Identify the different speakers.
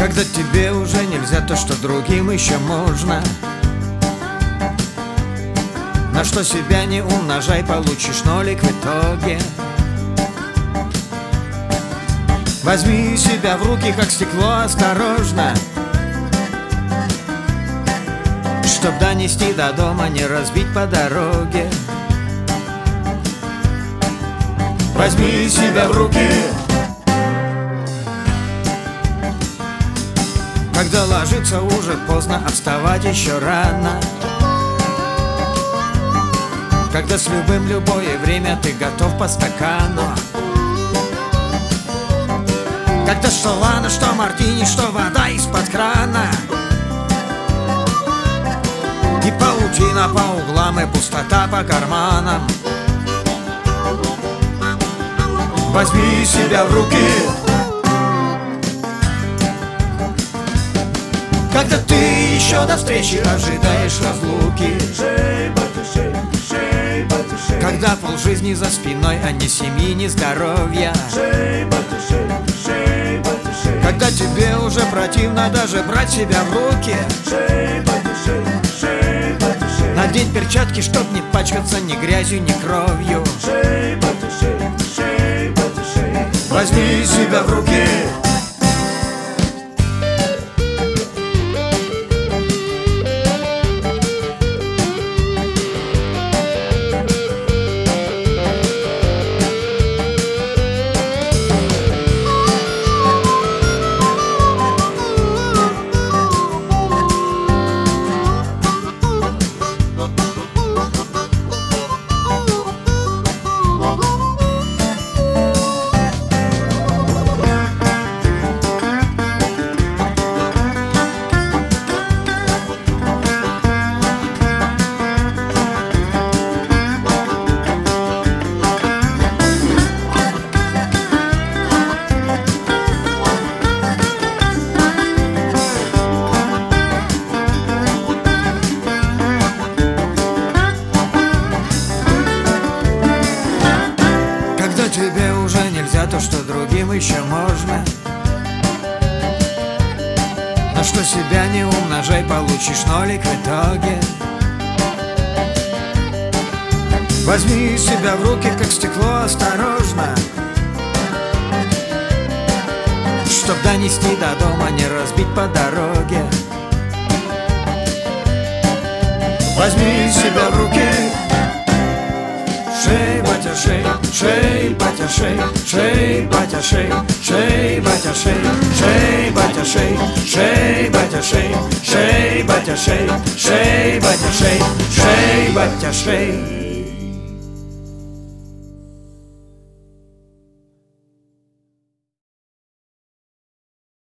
Speaker 1: Когда тебе уже нельзя то, что другим еще можно. На что себя не умножай, получишь нолик в итоге. Возьми себя в руки, как стекло, осторожно, чтоб донести до дома, не разбить по дороге. Возьми себя в руки. Когда ложиться уже поздно, а вставать еще рано. Когда с любым любое время ты готов по стакану. Когда что лана, что мартини, что вода из-под крана. И паутина по углам, и пустота по карманам. Возьми себя в руки. Когда ты еще до встречи ожидаешь разлуки. Когда полжизни за спиной, а ни семьи, ни здоровья. Когда тебе уже противно даже брать себя в руки. Надень перчатки, чтоб не пачкаться ни грязью, ни кровью. Возьми себя в руки. Тебе уже нельзя то, что другим еще можно. На что себя не умножай, получишь нолик в итоге. Возьми себя в руки, как стекло, осторожно, чтоб донести до дома, не разбить по дороге. Возьми себя в руки. Шей, батя, шей, шей, батя, шей, шей, батя, шей, шей, батя, шей, шей, батя, шей, шей, батя, шей, шей, батя, шей, шей, батя, шей, шей, батя, шей.